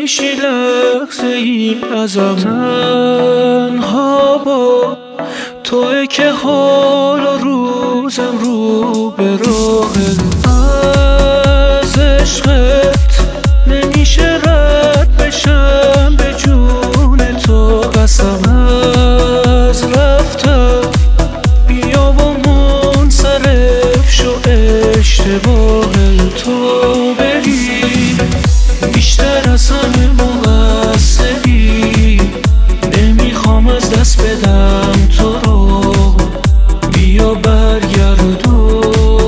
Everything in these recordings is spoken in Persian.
نمیشی لحظه ای ازم، تنها با توئه که حال و روزم رو به راهه. از عشقت نمیشه رد بشم، به جون تو قسم از رفتم. بیا و منصرف شو، اشتباه تو بری بیشتر از همه مقصری. نمیخوام از دست بدم تو رو، بیا برگردون.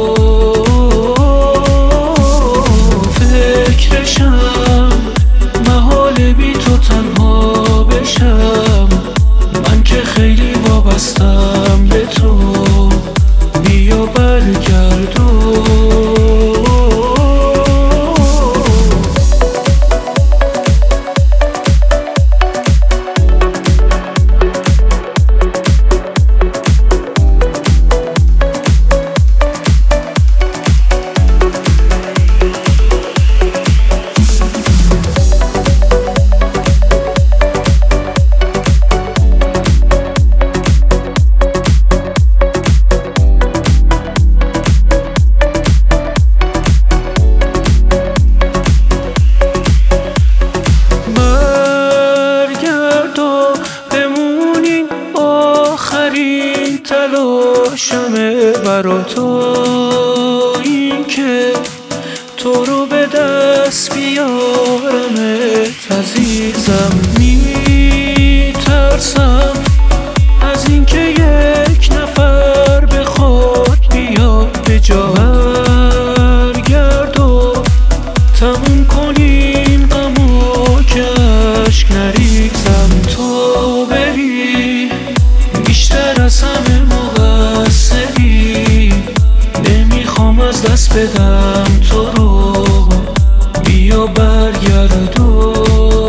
فکرشم محاله بی تو تنها بشم، من که خیلی وابستم به تو، بیا برگردون. تلاشمه برا تو این که تو رو به دست بیارمت عزیزم. میترسم از اینکه یک نفر بخواد بیاد به جا، برگرد و تموم کنیم غمو که اشک نریزم. تو بری بیشتر از همه مقصری، نمیخوام از دست بدم تو رو، بیا برگردون.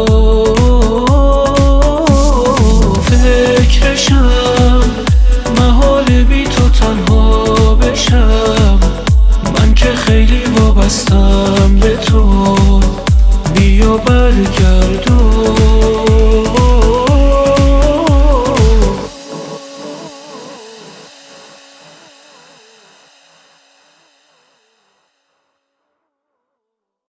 فکرشم محاله بی تو تنها بشم، من که خیلی وابستم به تو، بیا برگردون.